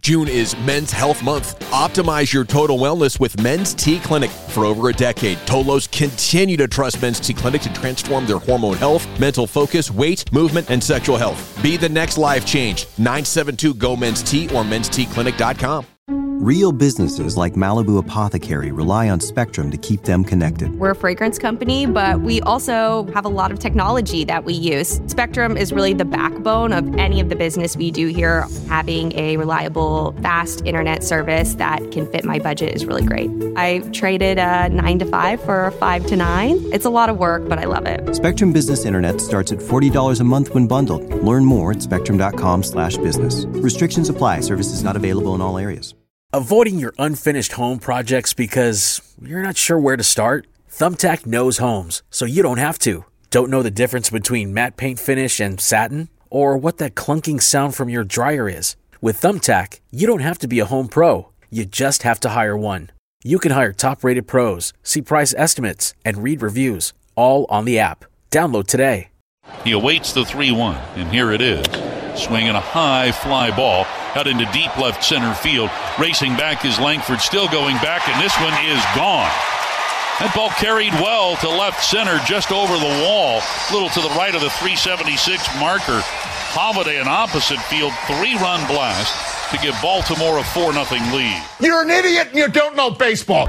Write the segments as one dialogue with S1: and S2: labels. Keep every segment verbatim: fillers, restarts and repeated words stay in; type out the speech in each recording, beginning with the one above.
S1: June is Men's Health Month. Optimize your total wellness with Men's T Clinic. For over a decade, Tolos continue to trust Men's T Clinic to transform their hormone health, mental focus, weight, movement, and sexual health. Be the next life change. nine seven two, G O, Men's T or mens t clinic dot com.
S2: Real businesses like Malibu Apothecary rely on Spectrum to keep them connected.
S3: We're a fragrance company, but we also have a lot of technology that we use. Spectrum is really the backbone of any of the business we do here. Having a reliable, fast internet service that can fit my budget is really great. I traded a nine to five for a five to nine. It's a lot of work, but I love it.
S2: Spectrum Business Internet starts at forty dollars a month when bundled. Learn more at spectrum.com slash business. Restrictions apply. Services not available in all areas.
S4: Avoiding your unfinished home projects because you're not sure where to start? Thumbtack knows homes, so you don't have to. Don't know the difference between matte paint finish and satin? Or what that clunking sound from your dryer is? With Thumbtack, you don't have to be a home pro. You just have to hire one. You can hire top-rated pros, see price estimates, and read reviews, all on the app. Download today.
S5: He awaits the three one, and here it is. Swinging a high fly ball out into deep left center field. Racing back is Langford, still going back, and this one is gone. That ball carried well to left center, just over the wall, a little to the right of the three seventy-six marker. Holiday in opposite field, three-run blast to give Baltimore a four nothing lead.
S6: You're an idiot and you don't know baseball.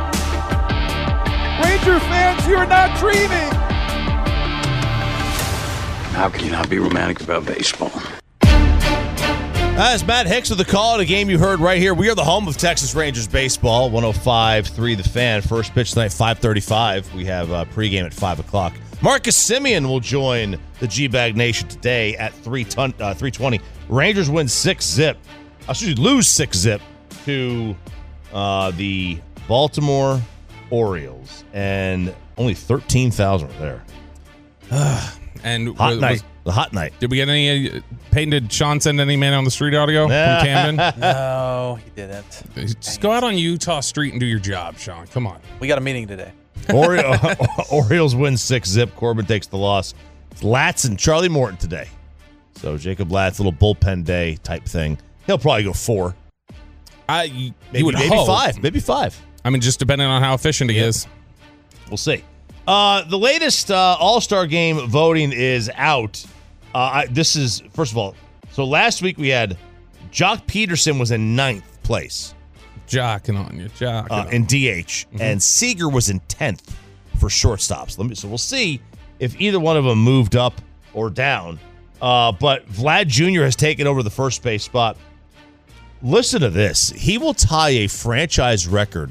S7: Ranger fans, you're not dreaming.
S8: How can you not be romantic about baseball?
S9: As Matt Hicks with the call at a game you heard right here. We are the home of Texas Rangers baseball, one oh five point three The Fan. First pitch tonight, five thirty-five. We have a pregame at five o'clock. Marcus Semien will join the G-Bag Nation today at three twenty. Rangers win six zip. I should lose six zip to uh, the Baltimore Orioles. And only thirteen thousand were there.
S10: And
S9: hot
S10: was,
S9: night.
S10: Was,
S9: the hot night.
S10: Did we get any? Uh, Peyton, did Sean send any man on the street audio from Camden?
S11: No, he didn't.
S10: Just go out on Utah Street and do your job, Sean. Come on.
S11: We got a meeting today.
S9: Oreo, Orioles win six zip. Corbin takes the loss. It's Latz and Charlie Morton today. So Jacob Latz, little bullpen day type thing. He'll probably go four.
S10: I
S9: maybe,
S10: you would
S9: maybe
S10: hope.
S9: five. Maybe five.
S10: I mean, just depending on how efficient he
S9: yeah.
S10: is.
S9: We'll see. Uh, the latest uh, All-Star Game voting is out. Uh, I, this is, first of all, so last week we had Jock Peterson was in ninth place.
S10: Jocking on you, jocking
S9: uh,
S10: on.
S9: in D H. Mm-hmm. And Seager was in tenth for shortstops. Let me, so we'll see if either one of them moved up or down. Uh, but Vlad Junior has taken over the first base spot. Listen to this. He will tie a franchise record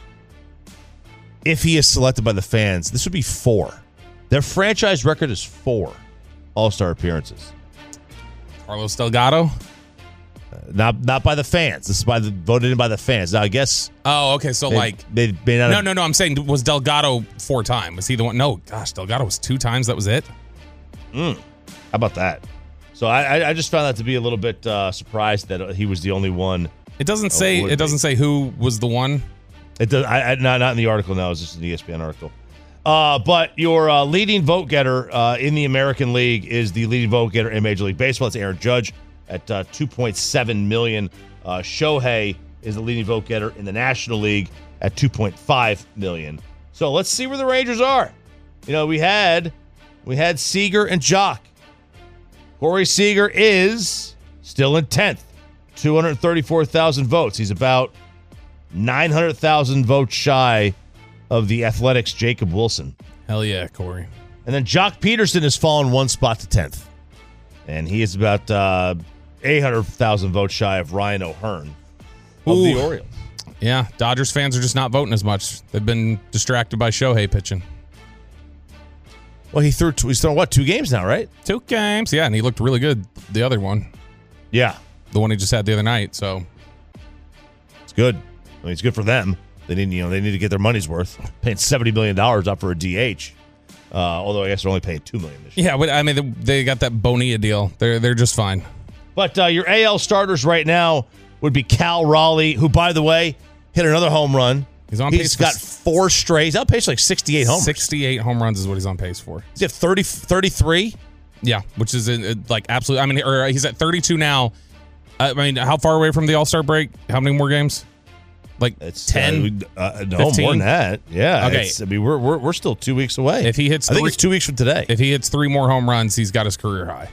S9: if he is selected by the fans. This would be four. Their franchise record is four All-Star appearances.
S10: Carlos Delgado?
S9: Uh, not not by the fans. This is by the voted in by the fans. Now, I guess.
S10: Oh, okay. So,
S9: they,
S10: like.
S9: They may not
S10: no,
S9: have,
S10: no, no. I'm saying, was Delgado four times? Was he the one? No, gosh, Delgado was two times. That was it?
S9: Mm, how about that? So, I, I just found that to be a little bit uh, surprised that he was the only one.
S10: It doesn't say. It doesn't say who was the one.
S9: It does. I, I not not in the article. No, it's just an E S P N article. Uh, but your uh, leading vote getter uh, in the American League is the leading vote getter in Major League Baseball. It's Aaron Judge at uh, two point seven million. Uh, Shohei is the leading vote getter in the National League at two point five million. So let's see where the Rangers are. You know, we had we had Seager and Jock. Corey Seager is still in tenth, two hundred thirty-four thousand votes. He's about nine hundred thousand votes shy of the Athletics' Jacob Wilson.
S10: Hell yeah, Corey.
S9: And then Jock Peterson has fallen one spot to tenth. And he is about uh, eight hundred thousand votes shy of Ryan O'Hearn of
S10: Ooh.
S9: the Orioles.
S10: Yeah, Dodgers fans are just not voting as much. They've been distracted by Shohei pitching.
S9: Well, he threw he's thrown, what, two games now, right?
S10: Two games, yeah, and he looked really good the other one.
S9: Yeah.
S10: The one he just had the other night, so.
S9: It's good. I mean, it's good for them. They need, you know, they need to get their money's worth. Paying seventy million dollars up for a D H. Uh, although I guess they're only paying two million dollars this year.
S10: Yeah, but I mean, they got that Bonilla deal. They're they're just fine.
S9: But uh, your A L starters right now would be Cal Raleigh, who, by the way, hit another home run.
S10: He's on
S9: He's
S10: pace.
S9: got four straight. He's on pace for like sixty-eight homers.
S10: sixty-eight home runs is what he's on pace for.
S9: He's at thirty, thirty-three.
S10: Yeah, which is uh, like absolutely. I mean, or he's at thirty-two now. I mean, how far away from the All-Star break? How many more games? Like
S9: It's
S10: ten,
S9: uh, uh, no
S10: fifteen?
S9: more than that. Yeah.
S10: Okay.
S9: it's- I mean, we're, we're we're still two weeks away.
S10: If he hits
S9: I think
S10: three-
S9: it's two weeks from today.
S10: If he hits three more home runs, he's got his career high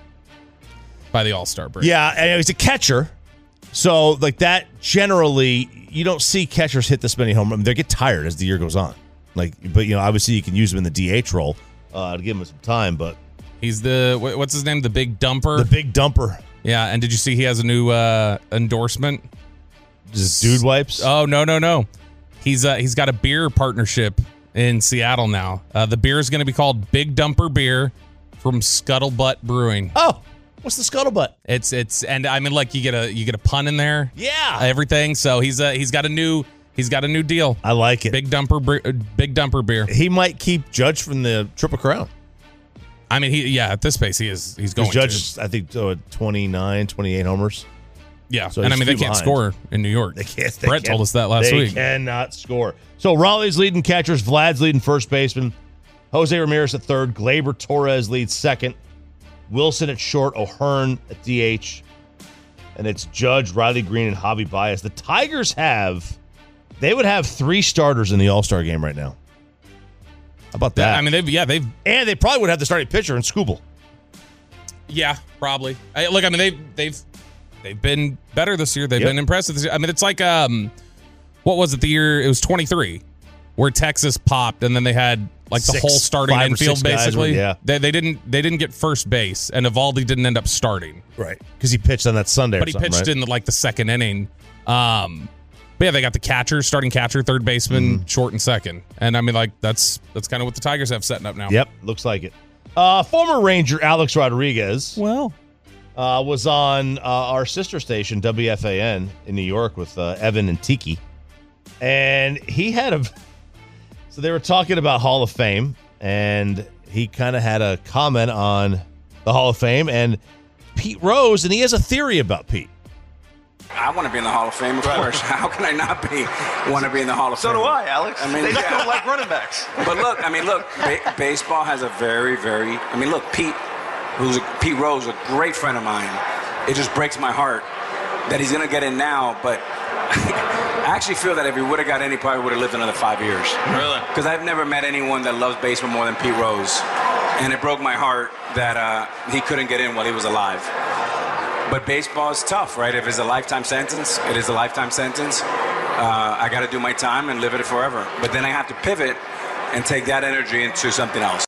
S10: by the All-Star break.
S9: Yeah, and he's a catcher, so like that. Generally, you don't see catchers hit this many home runs. They get tired as the year goes on. Like, but you know, obviously you can use him in the D H role uh, to give him some time. But
S10: He's the wh- what's his name? The big dumper.
S9: the big dumper,
S10: Yeah, and did you see he has a new uh, endorsement?
S9: just dude wipes.
S10: Oh no no no! He's uh, he's got a beer partnership in Seattle now. Uh, the beer is going to be called Big Dumper Beer from Scuttlebutt Brewing.
S9: Oh, what's the scuttlebutt?
S10: It's it's and I mean like you get a you get a pun in there.
S9: Yeah,
S10: Everything. So he's uh, he's got a new he's got a new deal.
S9: I like it.
S10: Big Dumper Bre- uh, Big Dumper Beer.
S9: He might keep Judge from the Triple Crown.
S10: I mean he yeah at this pace he is he's going
S9: Because Judge
S10: to.
S9: is, I think, uh, twenty-nine, twenty-eight homers.
S10: Yeah,
S9: So
S10: and I
S9: he's
S10: mean they
S9: a few
S10: can't
S9: behind.
S10: score in New York.
S9: They can't. They
S10: Brett
S9: can't-
S10: told us that last
S9: they
S10: week.
S9: cannot score. So Raleigh's leading catchers. Vlad's leading first baseman. Jose Ramirez at third. Gleyber Torres leads second. Wilson at short. O'Hearn at D H. And it's Judge, Riley Green, and Javi Baez. The Tigers have, they would have three starters in the All-Star game right now. How about that?
S10: I mean they've yeah they've
S9: and they probably would have the starting pitcher in Skubal.
S10: Yeah, probably. I, look, I mean, they've they've they've been better this year. They've
S9: Yep.
S10: been impressive this year. I mean, it's like um, what was it? The year it was twenty-three, where Texas popped, and then they had like the
S9: Six,
S10: whole starting
S9: five or
S10: infield
S9: six guys
S10: basically.
S9: were- yeah.
S10: They they didn't they didn't get first base, and Evaldi didn't end up starting,
S9: Right. Because he pitched on that Sunday
S10: but
S9: or
S10: he
S9: something,
S10: pitched
S9: right?
S10: in the, like the second inning. Um, but yeah, they got the catcher, starting catcher, third baseman,
S9: Mm-hmm.
S10: short and second, and I mean, like that's that's kind of what the Tigers have setting up now.
S9: Yep, looks like it. Uh, former Ranger Alex Rodriguez.
S10: Well.
S9: Uh, was on uh, our sister station, W F A N, in New York with uh, Evan and Tiki. And he had a... So they were talking about Hall of Fame, and he kind of had a comment on the Hall of Fame and Pete Rose, and he has a theory about Pete.
S8: I want to be in the Hall of Fame, of course. How can I not be want to be in the Hall of
S12: So
S8: Fame?
S12: do I, Alex.
S8: I mean,
S12: they just
S8: yeah.
S12: don't like running backs.
S8: But look, I mean, look, ba- baseball has a very, very. I mean, look, Pete, who's a, Pete Rose, a great friend of mine. It just breaks my heart that he's gonna get in now. But I actually feel that if he would have got in, he probably would have lived another five years.
S12: Really?
S8: Because I've never met anyone that loves baseball more than Pete Rose, and it broke my heart that uh, he couldn't get in while he was alive. But baseball is tough, right? If it's a lifetime sentence, it is a lifetime sentence. Uh, I got to do my time and live it forever. But then I have to pivot and take that energy into something else.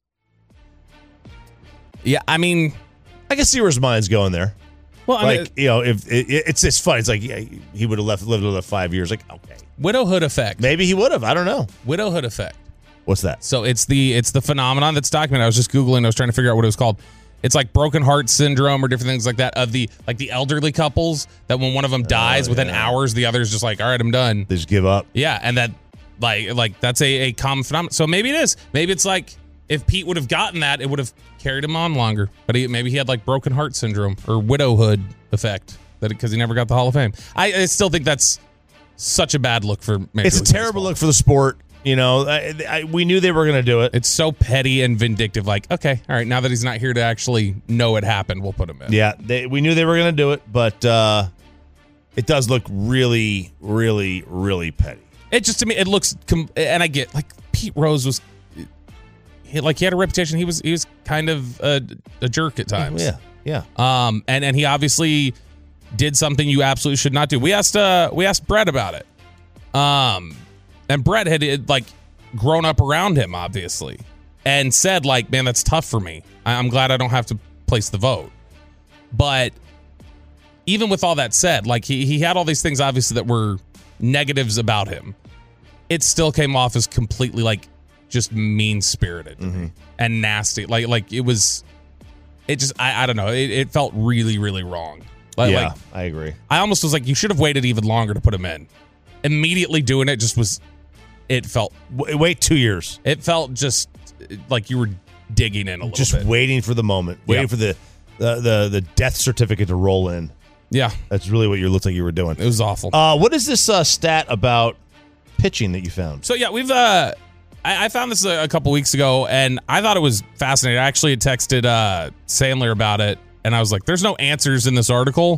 S10: Yeah, I mean,
S9: I can see where his mind's going there.
S10: well, I
S9: Like,
S10: mean,
S9: you know, if it, it's it's fun. It's like, yeah, he would have left lived another five years. Like, okay.
S10: widowhood effect.
S9: Maybe he would have. I don't know.
S10: Widowhood effect.
S9: What's that?
S10: So it's the it's the phenomenon that's documented. I was just Googling. I was trying to figure out what it was called. It's like broken heart syndrome or different things like that of the like the elderly couples that when one of them dies within
S9: yeah.
S10: hours, the other's just like, all right, I'm done.
S9: They just give up.
S10: Yeah, and that like like that's a, a common phenomenon. So maybe it is. Maybe it's like if Pete would have gotten that, it would have carried him on longer. But he, maybe he had like broken heart syndrome or widowhood effect that because he never got the Hall of Fame. I, I still think that's such a bad look for. Major
S9: It's a
S10: League
S9: terrible
S10: Baseball.
S9: look for the sport. You know, I, I, we knew they were going to do it.
S10: It's so petty and vindictive. Like, okay, all right, now that he's not here to actually know it happened, we'll put him in.
S9: Yeah, they, we knew they were going to do it, but uh, it does look really, really, really petty.
S10: It just to me, it looks, com- and I get like Pete Rose was, he, like he had a reputation. He was he was kind of a, a jerk at times.
S9: Yeah, yeah.
S10: Um, and and he obviously did something you absolutely should not do. We asked uh we asked Brett about it. Um, and Brett had, had like grown up around him, obviously, and said like, man, that's tough for me. I- I'm glad I don't have to place the vote. But even with all that said, like he he had all these things obviously that were negatives about him. It still came off as completely like just mean spirited
S9: Mm-hmm.
S10: and nasty. Like like it was. It just I, I don't know. It, it felt really really wrong. Like,
S9: yeah,
S10: like
S9: I agree.
S10: I almost was like you should have waited even longer to put him in. Immediately doing it just was. It felt.
S9: W- wait two years.
S10: It felt just like you were digging in a little
S9: Just
S10: bit.
S9: waiting for the moment, waiting
S10: Yeah.
S9: for the, the the the death certificate to roll in.
S10: Yeah,
S9: That's really what you looked like you were doing.
S10: it was awful.
S9: Uh, what is this uh, stat about pitching that you found?
S10: So yeah, we've uh, I, I found this a, a couple weeks ago, and I thought it was fascinating. I actually had texted uh, Sandler about it, and I was like, "There's no answers in this article,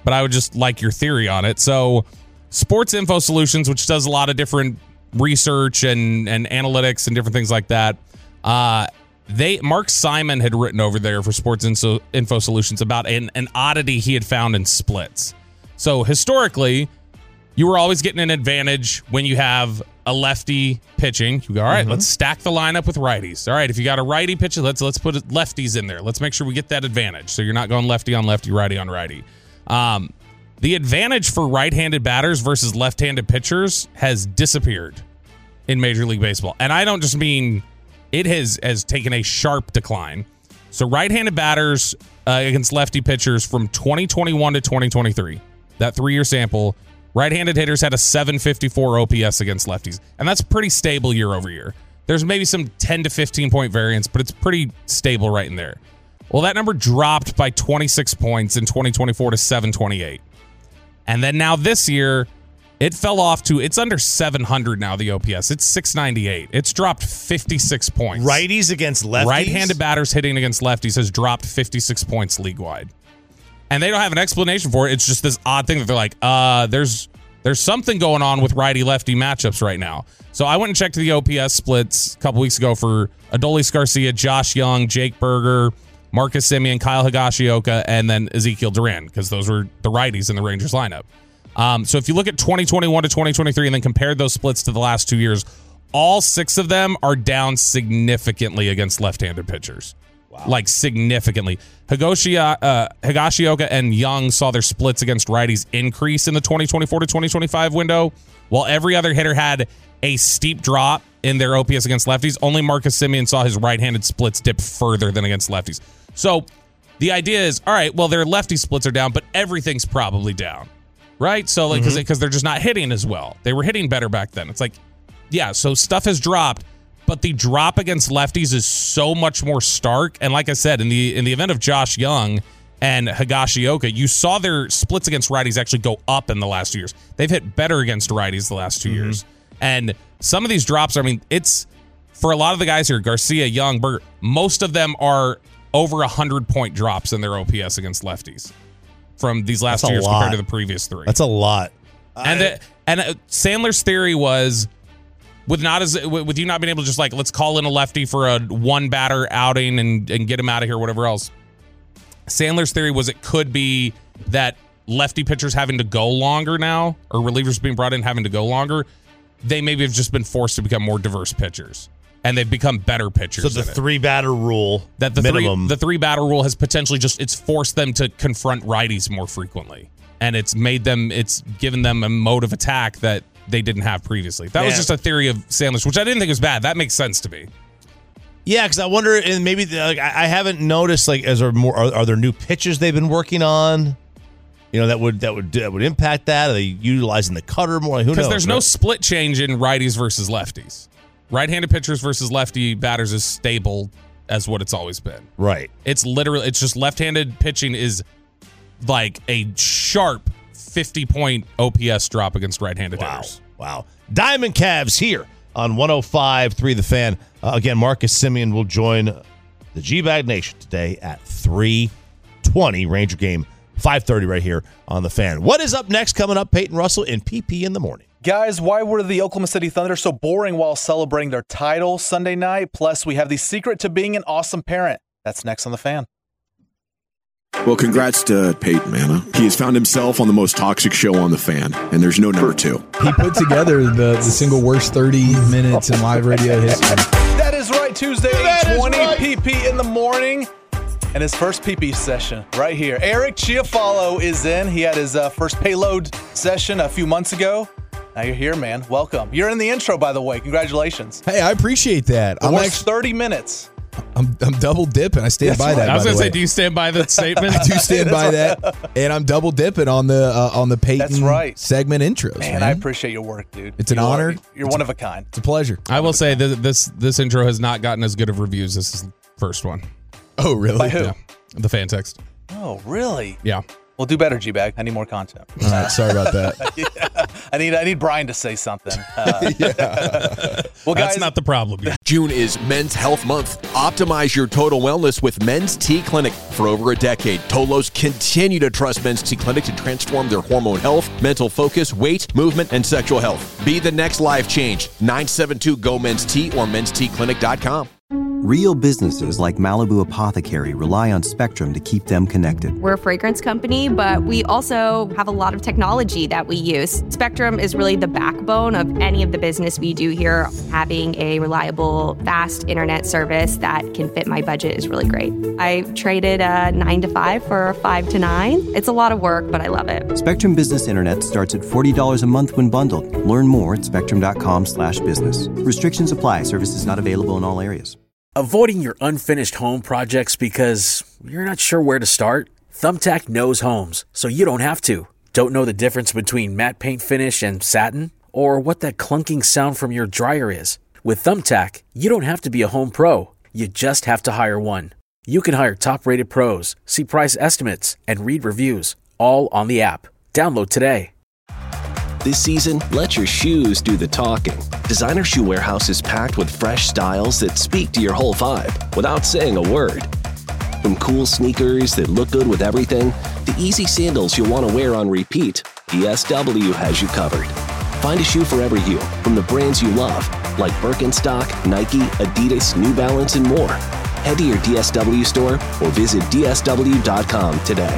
S10: but I would just like your theory on it. So Sports Info Solutions, which does a lot of different research and, and analytics and different things like that, uh, they Mark Simon had written over there for Sports Info, Info Solutions about an, an oddity he had found in splits. So historically, you were always getting an advantage when you have a lefty pitching. You go, all right, mm-hmm. let's stack the lineup with righties. All right, if you got a righty pitcher, let's let's put lefties in there. Let's make sure we get that advantage. So you're not going lefty on lefty, righty on righty. Um, the advantage for right-handed batters versus left-handed pitchers has disappeared in Major League Baseball. And I don't just mean it has, has taken a sharp decline. So right-handed batters uh, against lefty pitchers from twenty twenty-one to twenty twenty-three, that three-year sample, right-handed hitters had a seven fifty-four O P S against lefties. And that's pretty stable year over year. There's maybe some ten to fifteen point variance, but it's pretty stable right in there. Well, that number dropped by twenty-six points in twenty twenty-four to seven twenty-eight. And then now this year, it fell off to, it's under seven hundred now, the O P S. It's six ninety-eight. It's dropped fifty-six points.
S9: Righties against lefties?
S10: Right-handed batters hitting against lefties has dropped fifty-six points league-wide. And they don't have an explanation for it. It's just this odd thing that they're like, uh, there's there's something going on with righty-lefty matchups right now. So I went and checked the O P S splits a couple weeks ago for Adolis Garcia, Josh Young, Jake Berger, Marcus Semien, Kyle Higashioka, and then Ezekiel Duran, because those were the righties in the Rangers lineup. Um, so if you look at twenty twenty-one to twenty twenty-three and then compare those splits to the last two years, all six of them are down significantly against left-handed pitchers. Wow. Like significantly. Higashioka, uh, Higashioka and Young saw their splits against righties increase in the twenty twenty-four to twenty twenty-five window, while every other hitter had a steep drop in their O P S against lefties. Only Marcus Semien saw his right-handed splits dip further than against lefties. So the idea is, all right, well, their lefty splits are down, but everything's probably down, right? So like, because mm-hmm. they're just not hitting as well. They were hitting better back then. It's like, yeah, so stuff has dropped, but the drop against lefties is so much more stark. And like I said, in the in the event of Josh Young and Higashioka, you saw their splits against righties actually go up in the last two years. They've hit better against righties the last two mm-hmm. years. And some of these drops, I mean, it's for a lot of the guys here, Garcia, Young, Berger, most of them are over one hundred point drops in their O P S against lefties from these last
S9: That's
S10: two years
S9: lot.
S10: compared to the previous three.
S9: That's a lot.
S10: And
S9: I,
S10: the, and uh, Sandler's theory was, with not as with you not being able to just like, let's call in a lefty for a one batter outing and, and get him out of here, whatever else. Sandler's theory was it could be that lefty pitchers having to go longer now, or relievers being brought in having to go longer, they maybe have just been forced to become more diverse pitchers. And they've become better pitchers.
S9: So the three batter rule,
S10: that the
S9: minimum.
S10: three the three batter rule has potentially just it's forced them to confront righties more frequently, and it's made them it's given them a mode of attack that they didn't have previously. That Man. was just a theory of Sandler's, which I didn't think was bad. That makes sense to me.
S9: Yeah, because I wonder, and maybe like I haven't noticed like as are more are, are there new pitches they've been working on? You know that would that would that would impact that. Are they utilizing the cutter more? Who knows?
S10: Because there's
S9: right?
S10: no split change in righties versus lefties. Right-handed pitchers versus lefty batters is stable as what it's always been.
S9: Right.
S10: It's literally, it's just left-handed pitching is like a sharp fifty-point O P S drop against right-handed
S9: wow.
S10: hitters.
S9: Wow. Diamond Cavs here on one oh five point three The Fan. Uh, again, Marcus Semien will join the G-Bag Nation today at three twenty. Ranger game, five thirty right here on The Fan. What is up next? Coming up, Peyton Russell in P P in the morning.
S11: Guys, why were the Oklahoma City Thunder so boring while celebrating their title Sunday night? Plus, we have the secret to being an awesome parent. That's next on The Fan.
S12: Well, congrats to Peyton Manna. He has found himself on the most toxic show on The Fan, and there's no number two.
S13: He put together the, the single worst thirty minutes in live radio history.
S11: That is right. Tuesday, eight twenty, right. P P in the morning. And his first P P session right here. Eric Chiafalo is in. He had his uh, first payload session a few months ago. Now you're here, man. Welcome. You're in the intro, by the way. Congratulations.
S13: Hey, I appreciate that.
S11: The I'm worst actually, thirty minutes.
S13: I'm I'm double dipping. I stand
S11: That's
S13: by
S11: right.
S13: that.
S10: I was
S13: by
S10: gonna
S13: the
S10: say,
S13: way.
S10: do you stand by that statement?
S13: I do stand by that, and I'm double dipping on the uh, on the Peyton
S11: That's right.
S13: segment intros.
S11: Man,
S13: man,
S11: I appreciate your work, dude.
S13: It's an
S11: you
S13: honor.
S11: Are, you're
S13: it's
S11: one
S13: a,
S11: of a kind.
S13: It's a pleasure.
S10: I will say that this this intro has not gotten as good of reviews as the first one.
S13: Oh, really?
S11: By who?
S10: Yeah. The fan text.
S11: Oh, really?
S10: Yeah.
S11: We'll do better, G-Bag. I need more content.
S13: All right, sorry about that.
S11: yeah. I need I need Brian to say something. Uh,
S10: well, guys, that's not the problem.
S1: June is Men's Health Month. Optimize your total wellness with Men's T Clinic. For over a decade, Tolos continue to trust Men's T Clinic to transform their hormone health, mental focus, weight, movement, and sexual health. Be the next life change. nine seven two G O Men's T or men's t clinic dot com.
S2: Real businesses like Malibu Apothecary rely on Spectrum to keep them connected.
S3: We're a fragrance company, but we also have a lot of technology that we use. Spectrum is really the backbone of any of the business we do here. Having a reliable, fast internet service that can fit my budget is really great. I traded a nine to five for a five to nine. It's a lot of work, but I love it.
S2: Spectrum Business Internet starts at forty dollars a month when bundled. Learn more at spectrum.com slash business. Restrictions apply. Services not available in all areas.
S4: Avoiding your unfinished home projects because you're not sure where to start? Thumbtack knows homes, so you don't have to. Don't know the difference between matte paint finish and satin? Or what that clunking sound from your dryer is? With Thumbtack, you don't have to be a home pro. You just have to hire one. You can hire top-rated pros, see price estimates, and read reviews, all on the app. Download today.
S14: This season, let your shoes do the talking. Designer Shoe Warehouse is packed with fresh styles that speak to your whole vibe without saying a word. From cool sneakers that look good with everything, to easy sandals you'll want to wear on repeat, D S W has you covered. Find a shoe for every you from the brands you love, like Birkenstock, Nike, Adidas, New Balance, and more. Head to your D S W store or visit D S W dot com today.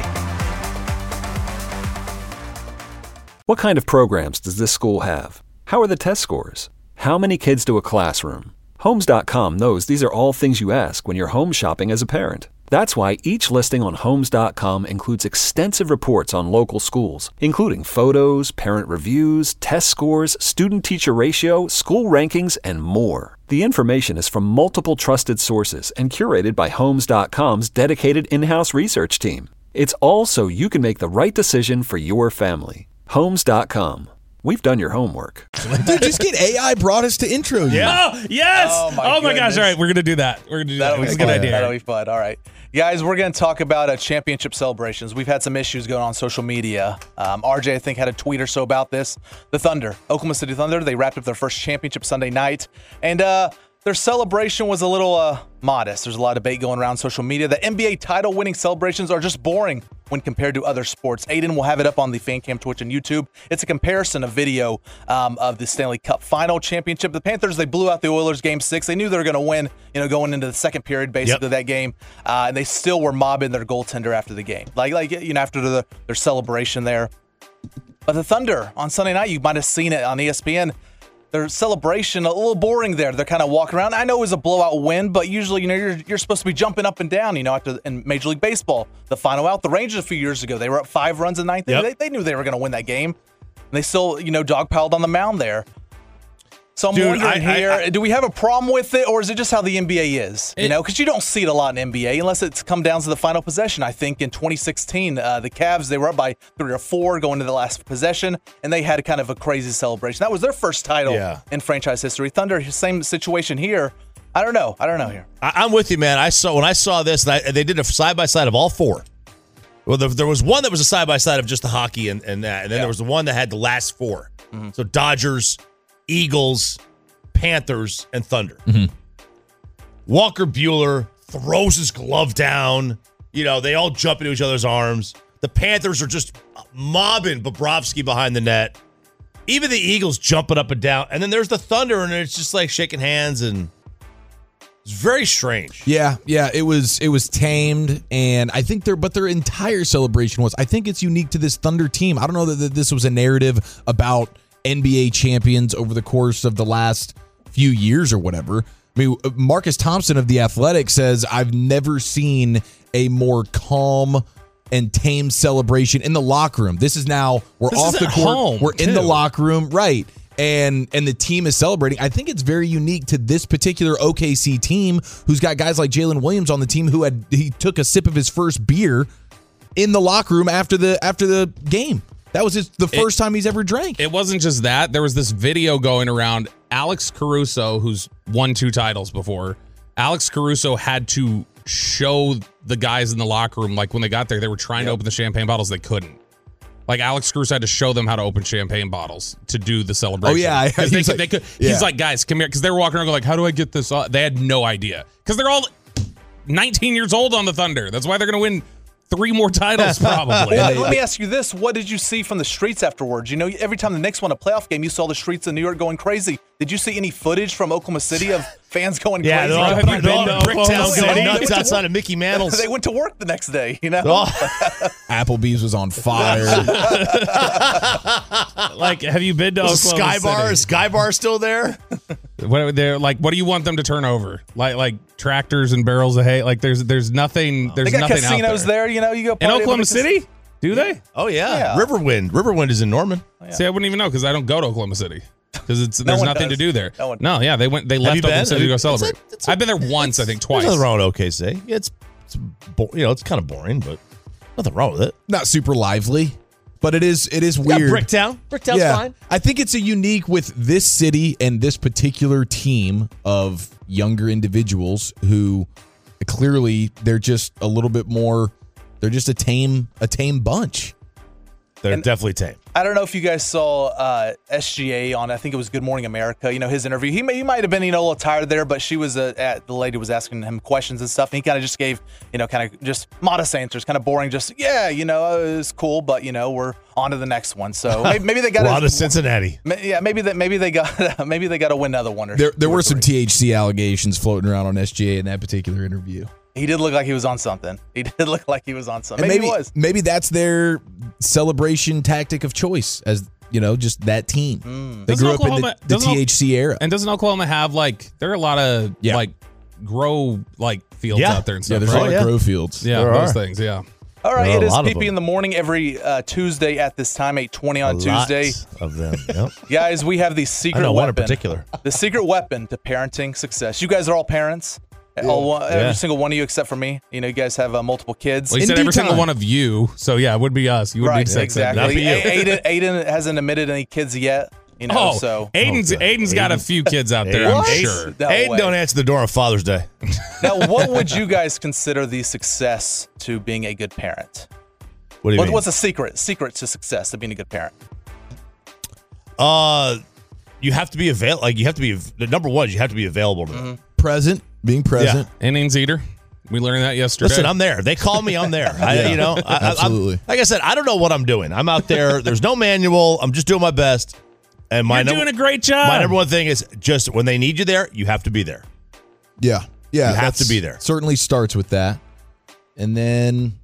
S15: What kind of programs does this school have? How are the test scores? How many kids do a classroom? Homes dot com knows these are all things you ask when you're home shopping as a parent. That's why each listing on Homes dot com includes extensive reports on local schools, including photos, parent reviews, test scores, student-teacher ratio, school rankings, and more. The information is from multiple trusted sources and curated by Homes dot com's dedicated in-house research team. It's all so you can make the right decision for your family. Homes dot com. We've done your homework.
S16: Dude, just get A I brought us to intro you.
S10: Yeah. Oh, yes. Oh, my, oh my gosh. All right. We're going to do that. We're going to do
S11: That'll
S10: that. It's a
S11: fun.
S10: good idea.
S11: That'll be fun. All right. Guys, we're going to talk about uh, championship celebrations. We've had some issues going on social media. Um, R J, I think, had a tweet or so about this. The Thunder, Oklahoma City Thunder, they wrapped up their first championship Sunday night. And uh, their celebration was a little uh, modest. There's a lot of debate going around social media. The N B A title-winning celebrations are just boring when compared to other sports. Aiden will have it up on the FanCam Twitch and YouTube. It's a comparison of video um, of the Stanley Cup final championship. The Panthers, they blew out the Oilers game six. They knew they were going to win, you know, going into the second period, basically, yep. that game. Uh, and they still were mobbing their goaltender after the game. Like, like you know, after the, their celebration there. But the Thunder, on Sunday night, you might have seen it on E S P N, their celebration a little boring there. They're kind of walking around. I know it was a blowout win, but usually, you know, you're you're supposed to be jumping up and down, you know, after in Major League Baseball. The final out, the Rangers a few years ago, they were up five runs in the ninth. Yep. They, they knew they were going to win that game. And they still, you know, dogpiled on the mound there. So I'm Dude, wondering I, here, I, I, do we have a problem with it, or is it just how the N B A is? It, you know, because you don't see it a lot in N B A unless it's come down to the final possession. I think in twenty sixteen, uh, the Cavs, they were up by three or four going to the last possession, and they had kind of a crazy celebration. That was their first title yeah. in franchise history. Thunder, same situation here. I don't know. I don't know here.
S9: I, I'm with you, man. I saw when I saw this, and I, they did a side by side of all four. Well, the, there was one that was a side by side of just the hockey and, and that, and then yeah. there was the one that had the last four. Mm-hmm. So Dodgers, Eagles, Panthers, and Thunder. Mm-hmm. Walker Buehler throws his glove down. You know, they all jump into each other's arms. The Panthers are just mobbing Bobrovsky behind the net. Even the Eagles jumping up and down. And then there's the Thunder, and it's just like shaking hands, and it's very strange.
S16: Yeah, yeah, it was it was tamed, and I think their but their entire celebration was. I think it's unique to this Thunder team. I don't know that, that this was a narrative about N B A champions over the course of the last few years or whatever. I mean, Marcus Thompson of The Athletic says, I've never seen a more calm and tame celebration in the locker room. This is now, we're this off the court, home, we're too. in the locker room, right, and and the team is celebrating. I think it's very unique to this particular O K C team, who's got guys like Jalen Williams on the team who had, he took a sip of his first beer in the locker room after the after the game. That was his, the first it, time he's ever drank.
S10: It wasn't just that. There was this video going around. Alex Caruso, who's won two titles before, Alex Caruso had to show the guys in the locker room, like when they got there, they were trying yep. to open the champagne bottles. They couldn't. Like Alex Cruz had to show them how to open champagne bottles to do the celebration.
S16: Oh, yeah.
S10: Because
S16: He
S10: they,
S16: was
S10: could-
S16: like-
S10: they could.
S16: yeah.
S10: He's like, guys, come here. Because they were walking around going like, how do I get this? off? They had no idea. Because they're all nineteen years old on the Thunder. That's why they're going to win three more titles probably.
S11: Well, let me ask you this. What did you see from the streets afterwards? You know, every time the Knicks won a playoff game, you saw the streets of New York going crazy. Did you see any footage from Oklahoma City of fans going
S9: Yeah,
S11: crazy?
S9: they're all,
S10: Have you
S9: they're
S10: been
S9: all
S10: to
S9: in Bricktown
S10: Oklahoma
S9: going
S10: City?
S9: nuts outside of Mickey Mantle's.
S11: They went to work the next day, you know?
S9: Oh.
S16: Applebee's was on fire.
S10: Like, have you been to
S9: Was the
S10: Oklahoma
S9: Sky Bar?
S10: City?
S9: Is Sky Bar still there?
S10: What they're like? What do you want them to turn over? Like like tractors and barrels of hay? Like there's there's nothing there's
S11: They got
S10: nothing
S11: casinos
S10: out there.
S11: there, you know? You go
S10: In
S11: party
S10: Oklahoma
S11: with the cas-
S10: City? Do they?
S9: Oh, yeah.
S11: Yeah.
S9: Riverwind. Riverwind is in Norman.
S10: See, I wouldn't even know because I don't go to Oklahoma City because it's
S11: No
S10: there's
S11: one
S10: nothing
S11: does.
S10: to do there.
S11: No one-
S10: No, yeah, they went they
S9: Have
S10: left
S9: you been?
S10: Oklahoma City
S9: Have
S10: to
S9: you-
S10: go
S9: it's a-
S10: celebrate.
S9: it's a-
S10: I've been there once, I think, twice.
S9: There's nothing wrong with O K C. It's, it's bo- you know, it's kind of boring, but nothing wrong with it.
S16: Not super lively, but it is it is
S9: Yeah,
S16: weird.
S9: Bricktown. Bricktown's fine.
S16: I think it's a unique with this city and this particular team of younger individuals who clearly they're just a little bit more. They're just a tame a tame bunch.
S9: They're
S11: And-
S9: definitely tame.
S11: I don't know if you guys saw uh, S G A on, I think it was Good Morning America, you know, his interview. He may, he might have been, you know, a little tired there, but she was, uh, at, the lady was asking him questions and stuff. And he kind of just gave, you know, kind of just modest answers, kind of boring, just, yeah, you know, it was cool, but, you know, we're on to the next one. So maybe, maybe they got
S9: A lot of Cincinnati.
S11: ma- Yeah, maybe that maybe they got maybe they got to win another one. Or
S16: There there
S11: two or
S16: were some
S11: three.
S16: T H C allegations floating around on S G A in that particular interview.
S11: He did look like he was on something. He did look like he was on something.
S16: And
S11: Maybe,
S16: maybe
S11: he was.
S16: maybe that's their celebration tactic of choice, as you know, just that team.
S11: Mm.
S16: They
S10: Doesn't
S16: grew up in
S10: Oklahoma-
S16: the, the
S10: doesn't O-
S16: T H C era.
S10: And doesn't Oklahoma have like there are a lot of
S16: Yeah.
S10: like grow like fields
S9: Yeah.
S10: out there and
S16: Yeah,
S10: stuff.
S16: there's
S10: right?
S16: a lot
S9: yeah.
S16: of grow fields.
S10: Yeah,
S9: There
S10: those
S9: are.
S10: things. Yeah.
S11: All right,
S9: There are
S11: it
S9: a
S11: is
S9: lot of
S11: P P
S9: them.
S11: in the morning every uh, Tuesday at this time, eight twenty on
S9: A
S11: Tuesday.
S9: lot of them. Yep.
S11: Guys, we have the
S9: I
S11: secret
S9: know one in
S11: weapon.
S9: particular.
S11: The secret weapon to parenting success. You guys are all parents. All one, every
S9: Yeah.
S11: single one of you except for me. You know, you guys have uh, multiple kids.
S10: Well, you
S16: In
S10: said
S16: due
S10: every single
S16: time.
S10: one of you. So yeah, it would be us. You would
S11: right,
S10: be six.
S11: exactly.
S9: Not for you.
S11: A- Aiden, Aiden hasn't admitted any kids yet. You know,
S10: Oh,
S11: so
S10: Aiden's
S9: Oh, God.
S10: Aiden's got a
S9: Aiden.
S10: few kids out there,
S9: What?
S10: I'm sure.
S11: No
S9: Aiden
S11: way.
S9: don't answer the door on Father's Day.
S11: Now, what would you guys consider the success to being a good parent?
S9: What do you
S11: What,
S9: mean?
S11: what's the secret? Secret to success to being a good parent?
S9: Uh, you have to be available. Like you have to be. The number one is you have to be available to them.
S16: Present, being present.
S10: Innings eater. We learned that yesterday.
S9: Listen, I'm there. They call me. I'm there. I,
S16: Yeah,
S9: you know, I, I- I'm-
S16: absolutely.
S9: like I said, I don't know what I'm doing. I'm out there. There's no manual. I'm just doing my best. And my
S10: You're
S9: number,
S10: doing a great job.
S9: my number one thing is just when they need you there, you have to be there.
S16: Yeah, yeah.
S9: You have to
S16: that's-
S9: be there.
S16: Certainly starts with that, and then